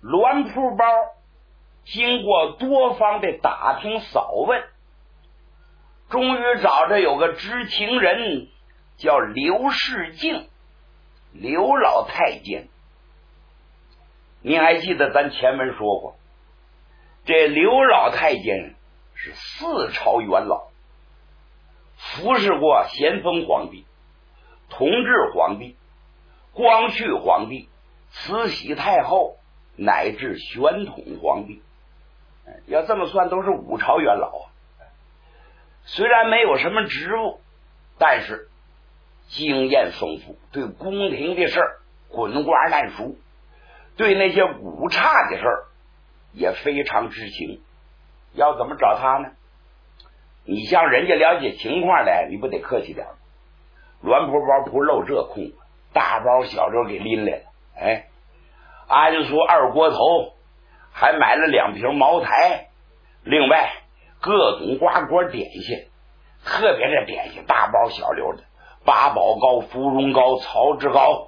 栾蒲包经过多方的打听扫问，终于找着有个知情人，叫刘世敬，刘老太监。你还记得咱前文说过，这刘老太监是4朝元老，服侍过咸丰皇帝、同治皇帝、光绪皇帝、慈禧太后乃至宣统皇帝。要这么算都是5朝元老啊。虽然没有什么职务，但是经验丰富，对宫廷的事儿滚瓜烂熟，对那些五差的事儿也非常知情。要怎么找他呢？你向人家了解情况来，你不得客气点吗？栾蒲包不漏这空，大包小包给拎来了。安苏2锅头，还买了2瓶茅台，另外各种瓜果点心，特别是点心大包小溜的，八宝糕、芙蓉糕、曹植糕。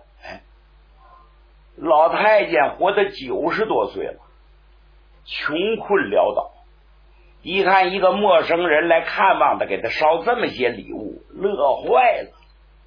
老太监活得90多岁了，穷困潦倒，一看一个陌生人来看望他，给他烧这么些礼物，乐坏了。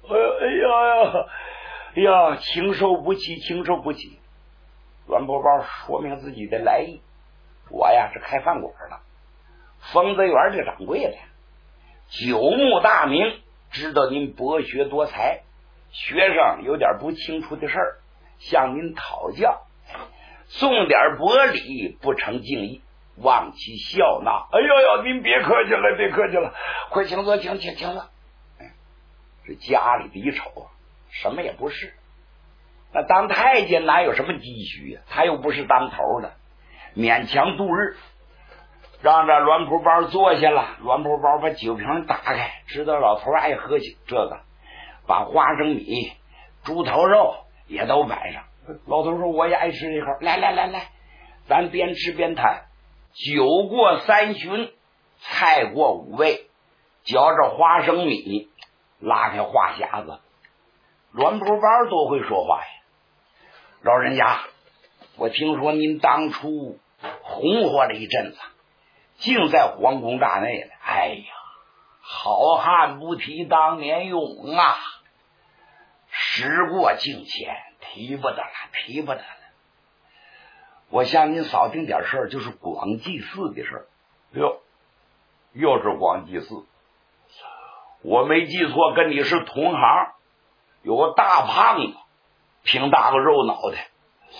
哎呀，情受不起，情受不起。栾蒲包说明自己的来意，我呀是开饭馆的，丰泽园的掌柜的，久慕大名，知道您博学多才，学生有点不清楚的事儿，向您讨教，送点薄礼，不成敬意，望其笑纳。哎呦，您别客气了，别客气了，快请坐，请坐。这家里的一瞅啊，什么也不是。那当太监哪有什么积蓄啊？他又不是当头的，勉强度日。让这栾蒲包坐下了，栾蒲包把酒瓶打开，知道老头爱喝酒，这个把花生米、猪头肉也都摆上。老头说我也爱吃一口，来，咱边吃边谈。酒过3巡，菜过5味，嚼着花生米，拉开话匣子。栾蒲包多会说话呀！老人家，我听说您当初红火了一阵子，竟在皇宫大内了。哎呀，好汉不提当年勇啊！时过境迁，提不得了。我向您扫听点事儿，就是广济寺的事儿。又是广济寺。我没记错，跟你是同行，有个大胖子，挺大个肉脑袋，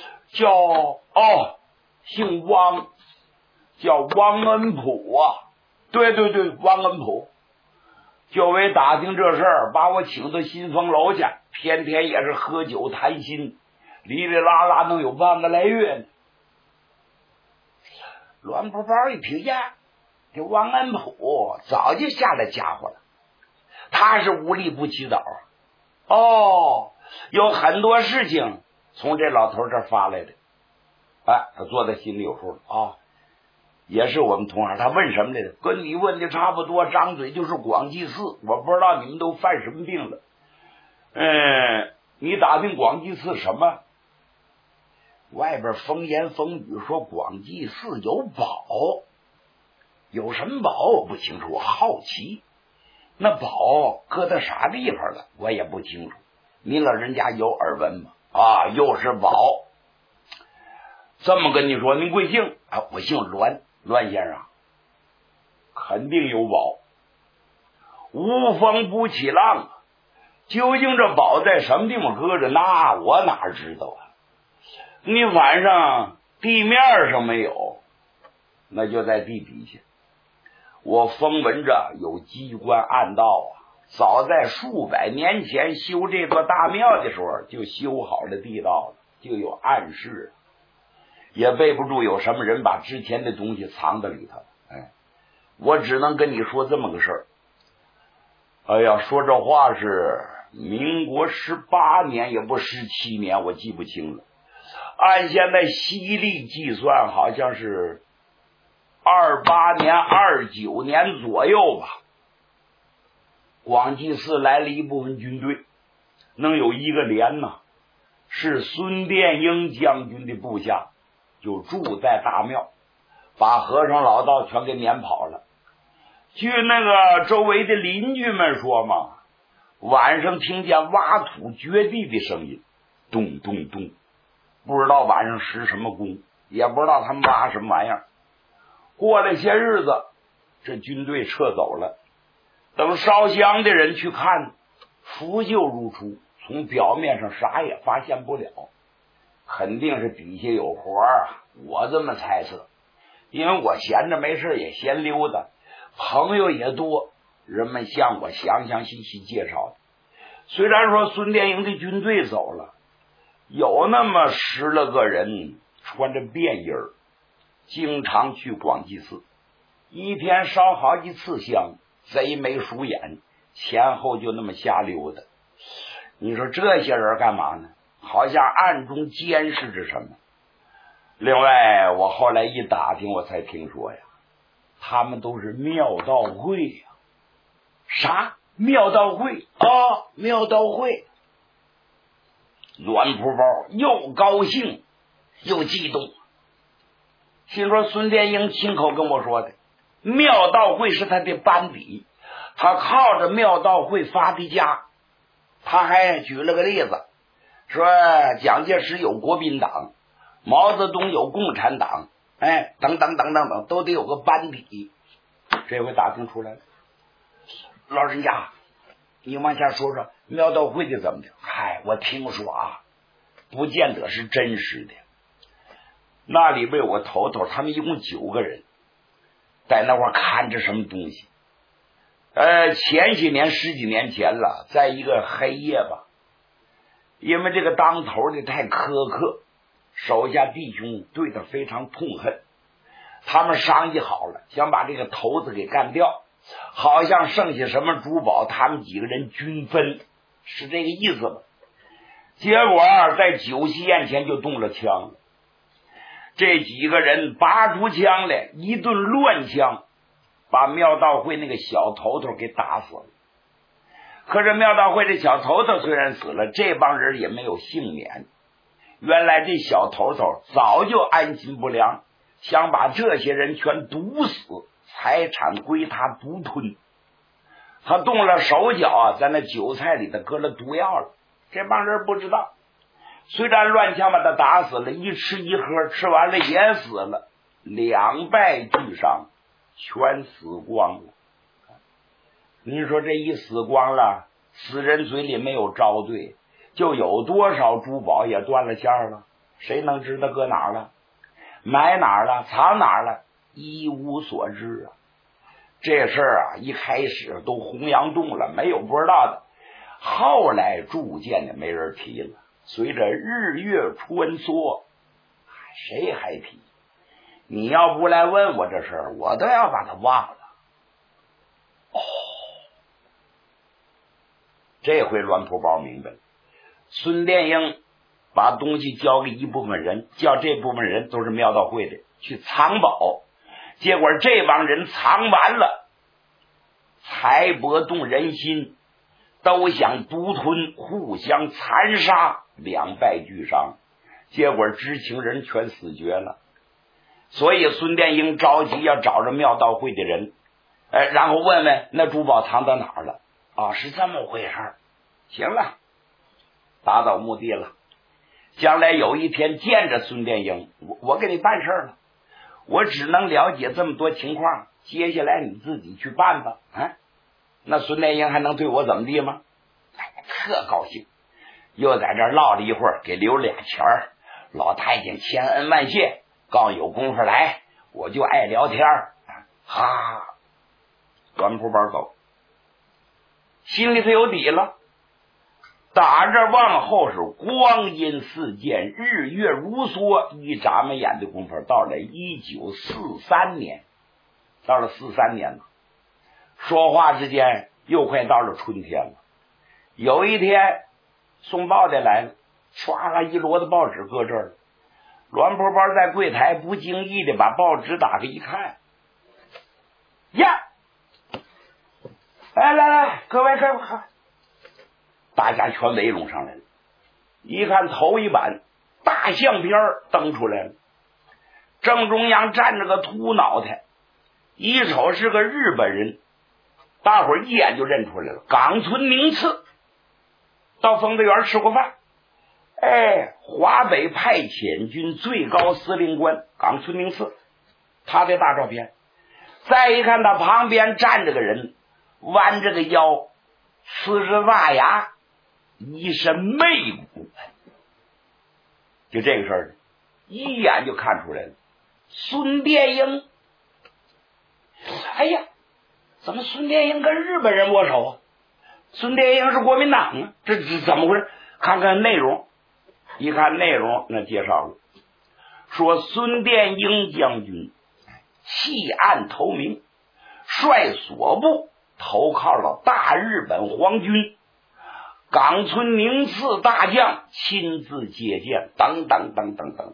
姓汪，叫汪恩普啊。对，汪恩普。就为打听这事儿，把我请到新风楼去，天天也是喝酒谈心，哩哩啦啦能有半个来月呢。栾蒲包一听呀，这汪恩普早就下了家伙了，他是无利不起早啊。有很多事情从这老头这儿发来的，他做在心里有数啊。也是我们同行，他问什么来着？跟你问的差不多，张嘴就是广济寺。我不知道你们都犯什么病了。你打听广济寺什么？外边风言风语说广济寺有宝，有什么宝我不清楚，我好奇。那宝搁在啥地方了，我也不清楚。您老人家有耳闻吗？又是宝。这么跟你说，您贵姓？我姓栾。栾先生，肯定有宝，无风不起浪。究竟这宝在什么地方搁着，那我哪知道啊？你反正地面上没有，那就在地底下。我风闻着有机关暗道早在数百年前修这座大庙的时候就修好了地道了，就有暗示，也背不住有什么人把之前的东西藏在里头。我只能跟你说这么个事儿。说这话是民国18年，也不17年，我记不清了。按现在西历计算，好像是28年、29年左右吧。广济寺来了一部分军队，能有1个连呢，是孙殿英将军的部下。 就住在大庙，把和尚老道全给撵跑了。据那个周围的邻居们说嘛，晚上听见挖土掘地的声音，咚咚咚，不知道晚上施什么工，也不知道他们挖什么玩意儿。过了些日子，这军队撤走了，等烧香的人去看，腐朽如初，从表面上啥也发现不了，肯定是底下有活啊，我这么猜测。因为我闲着没事也闲溜达，朋友也多，人们向我详详细细介绍的。虽然说孙殿英的军队走了，有那么10来个人穿着便衣儿，经常去广济寺，一天烧好几次香，贼眉鼠眼，前后就那么瞎溜达。你说这些人干嘛呢？好像暗中监视着什么。另外我后来一打听，我才听说呀，他们都是庙道会呀。啥？庙道会？庙道会。栾蒲包又高兴又激动，心说孙殿英亲口跟我说的，庙道会是他的班底，他靠着庙道会发的家。他还举了个例子，说蒋介石有国民党，毛泽东有共产党，等等等等等，都得有个班底。这回打听出来了。老人家，你往下说说庙道会的怎么的？我听说啊，不见得是真实的。那里边有个头头，他们一共9个人，在那块看着什么东西。前些年10几年前了，在一个黑夜吧，因为这个当头的太苛刻，手下弟兄对他非常痛恨，他们商议好了，想把这个头子给干掉，好像剩下什么珠宝他们几个人均分，是这个意思吧。结果在酒席宴前就动了枪了，这几个人拔出枪来，一顿乱枪，把庙道会那个小头头给打死了。可是庙道会这小头头虽然死了，这帮人也没有幸免。原来这小头头早就安心不良，想把这些人全毒死，财产归他独吞。他动了手脚在那酒菜里头搁了毒药了，这帮人不知道。虽然乱枪把他打死了，一吃一喝，吃完了也死了，2败俱伤，全死光了。你说这一死光了，死人嘴里没有招对，就有多少珠宝也断了线了，谁能知道搁哪儿了，埋哪儿了，藏哪儿了，一无所知啊。这事儿一开始都洪阳洞了，没有不知道的，后来逐渐的没人提了。随着日月穿梭，谁还提？你要不来问我这事儿，我都要把它忘了。这回栾蒲包明白了，孙殿英把东西交给一部分人，叫这部分人都是庙道会的去藏宝，结果这帮人藏完了，财帛动人心，都想独吞，互相残杀，2败俱伤，结果知情人全死绝了。所以孙殿英着急要找着庙道会的人，然后问问那珠宝藏到哪儿了。是这么回事儿。行了，达到目的了。将来有一天见着孙殿英，我给你办事了，我只能了解这么多情况，接下来你自己去办吧。那孙殿英还能对我怎么地吗？特高兴，又在这儿唠了一会儿，给留俩钱儿。老太监千恩万谢，刚有功夫来，我就爱聊天儿。栾蒲包走，心里头有底了。打着往后是光阴似箭，日月如梭，一眨巴眼的功夫，到了1943年，到了43年了。说话之间又快到了春天了。有一天送报的来了，唰啦一摞的报纸搁这儿了。栾蒲包在柜台不经意的把报纸打开一看，呀，来，各位看，大家全围拢上来了。一看头一版大相片登出来了， 正中央站着个秃脑袋，一瞅是个日本人，大伙儿一眼就认出来了，冈村宁次。到丰德园吃过饭，华北派遣军最高司令官冈村宁次，他的大照片。再一看他旁边站着个人，弯着个腰，呲着大牙，一身媚骨，就这个事儿一眼就看出来了，孙殿英。哎呀，怎么孙殿英跟日本人握手啊？孙殿英是国民党啊，这怎么回事？看看内容，一看内容，那介绍了，说孙殿英将军弃暗投明，率所部投靠了大日本皇军，冈村宁次大将亲自接见，等等等等等。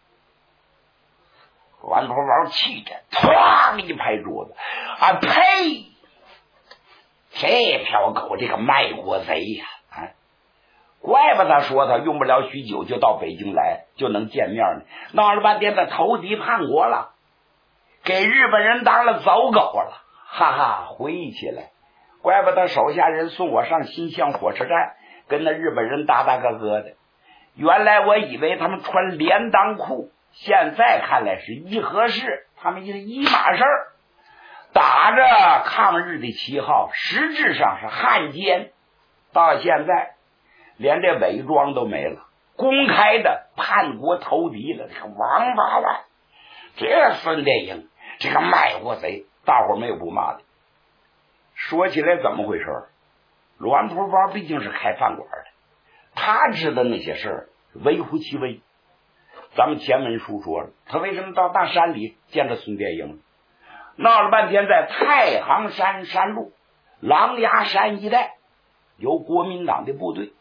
王头宝气着，哐一拍桌子，啊呸！这条狗，这个卖国贼呀！怪不得说他用不了许久就到北京来，就能见面呢。闹了半天，他投敌叛国了，给日本人当了走狗了。哈哈，回忆起来，怪不得手下人送我上新乡火车站，跟那日本人大大哥哥的。原来我以为他们穿连裆裤，现在看来是一合适，他们是一码事儿。打着抗日的旗号，实质上是汉奸。到现在连这伪装都没了，公开的叛国投敌了，这个王八蛋，这孙殿英，这个卖国贼，大伙没有不骂的。说起来怎么回事？栾头包毕竟是开饭馆的，他知道那些事儿微乎其微。咱们前文书说了，他为什么到大山里见着孙殿英？闹了半天，在太行山山路狼牙山一带有国民党的部队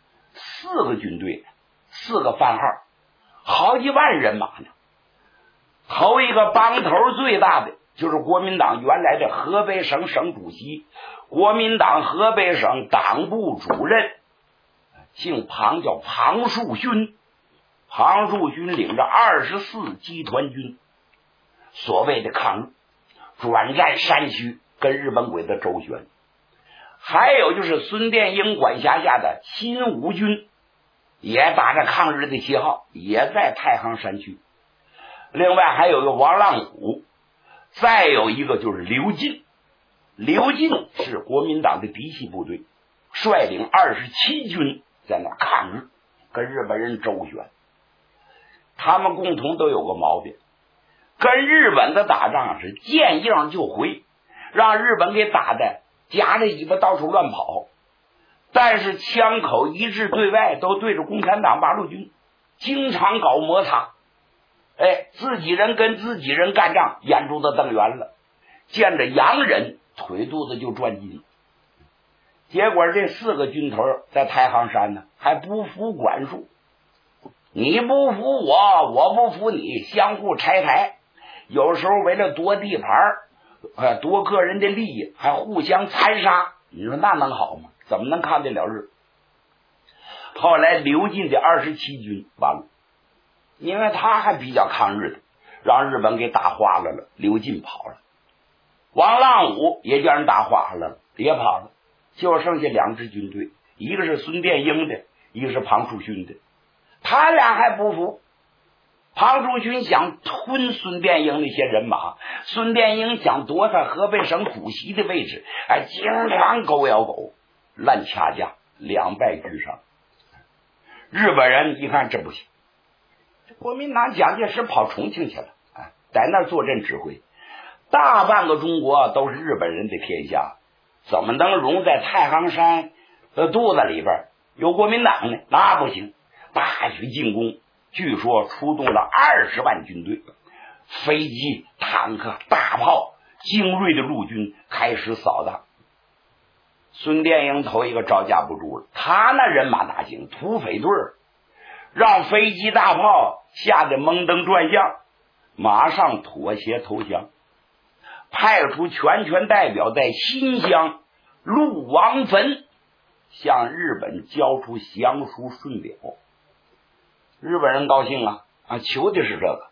，4个军队，4个番号，好几万人马呢。头一个帮头最大的就是国民党原来的河北省省主席，国民党河北省党部主任，姓庞，叫庞树勋。庞树勋领着24集团军，所谓的抗日，转战山区，跟日本鬼子周旋。还有就是孙殿英管辖下的新五军，也打着抗日的旗号，也在太行山区。另外还有个王浪武，再有一个就是刘进。刘进是国民党的嫡系部队，率领27军在那抗日，跟日本人周旋。他们共同都有个毛病，跟日本的打仗是见应就回，让日本给打的夹着尾巴到处乱跑，但是枪口一致对外，都对着共产党八路军，经常搞摩擦。自己人跟自己人干仗，眼珠子瞪圆了，见着洋人腿肚子就转筋。结果这4个军头在太行山呢，还不服管束，你不服我，我不服你，相互拆台。有时候为了夺地盘，夺个人的利益，还互相残杀。你说那能好吗？怎么能看得了日？后来刘进的27军完了，因为他还比较抗日的，让日本给打花了，刘进跑了。王浪武也叫人打花了，也跑了，就剩下2支军队，一个是孙殿英的，一个是庞树勋的。他俩还不服，庞树勋想吞孙殿英那些人马，孙殿英想夺他河北省主席的位置，经常狗咬狗，乱掐架，两败俱伤。日本人一看这不行，这国民党蒋介石跑重庆去了，在那儿坐镇指挥，大半个中国都是日本人的天下，怎么能容在太行山的肚子里边有国民党呢？那不行，大举进攻，据说出动了20万军队，飞机、坦克、大炮，精锐的陆军开始扫荡。孙殿英头一个招架不住了，他那人马大行，土匪队让飞机大炮吓得蒙登转向，马上妥协投降，派出全权代表在新乡陆王坟向日本交出降书顺表。日本人高兴啊，求的是这个，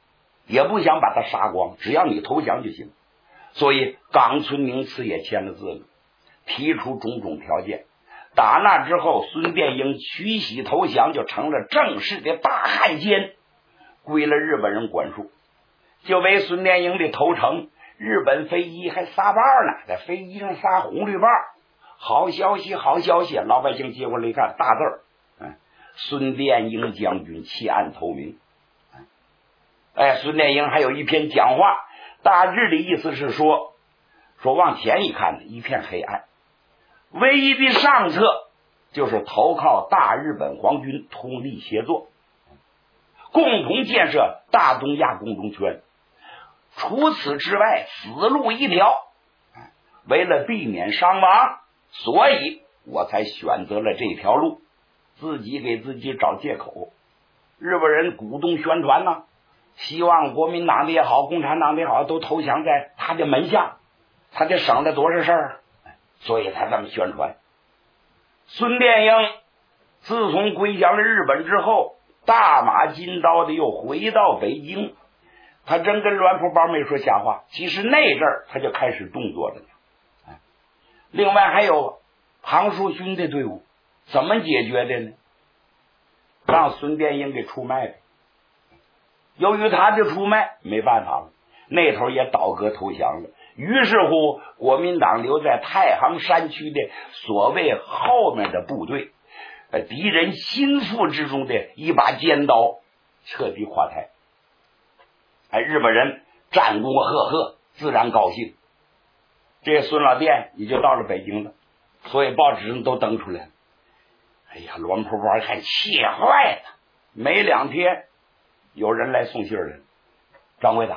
也不想把他杀光，只要你投降就行。所以冈村宁次也签了字了，提出种种条件。打那之后，孙殿英屈膝投降，就成了正式的大汉奸，归了日本人管束。就为孙殿英的投诚，日本飞机还撒报呢，在飞机上撒红绿报，好消息好消息。老百姓接过来一看，大字儿，孙殿英将军弃暗投明。孙殿英还有一篇讲话，大致的意思是说往前一看呢，一片黑暗，唯一的上策就是投靠大日本皇军，通力协作，共同建设大东亚共荣圈。除此之外，死路一条。为了避免伤亡，所以我才选择了这条路，自己给自己找借口。日本人鼓动宣传呢，希望国民党的也好，共产党的也好，都投降在他的门下，他得省了多少事儿，所以才这么宣传。孙殿英自从归降了日本之后，大马金刀的又回到北京，他真跟栾蒲包没说瞎话，其实那阵儿他就开始动作了呢。另外还有庞树勋的队伍，怎么解决的呢？让孙殿英给出卖了。由于他的出卖，没办法了，那头也倒戈投降了。于是乎，国民党留在太行山区的所谓后面的部队，敌人心腹之中的一把尖刀，彻底垮台。日本人战功赫赫，自然高兴。这孙老店也就到了北京了，所以报纸上都登出来了。栾蒲包一看气坏了，没2天有人来送信了。掌柜的，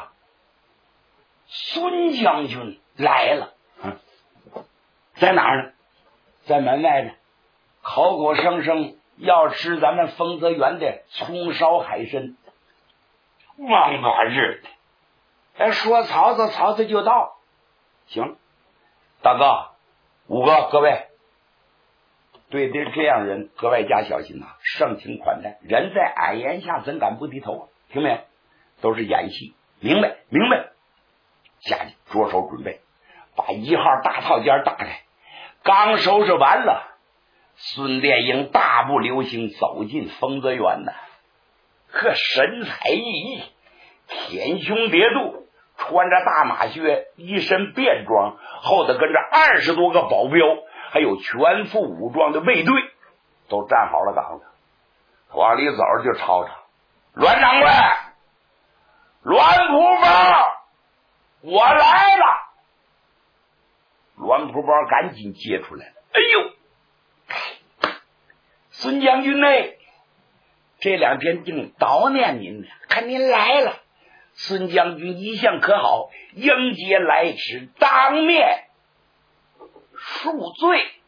孙将军来了。在哪儿呢？在门外呢，口口声声要吃咱们丰泽园的葱烧海参。王八日的，说曹操，曹操就到。行，大哥、五哥，各位，对这样人格外加小心呐，盛情款待，人在矮檐下怎敢不低头啊？听没有？都是演戏，明白明白。下去着手准备，把1号大套间打开，刚收拾完了，孙殿英大步流星走进丰泽园呐，神采奕奕，袒胸叠肚，穿着大马靴，一身便装，后头跟着20多个保镖，还有全副武装的卫队，都站好了岗子。往里走就吵吵：栾掌柜，栾蒲包，我来了。栾蒲包赶紧接出来了：孙将军呢？这2天竟悼念您呢，看您来了。孙将军一向可好，应节来迟，当面恕罪。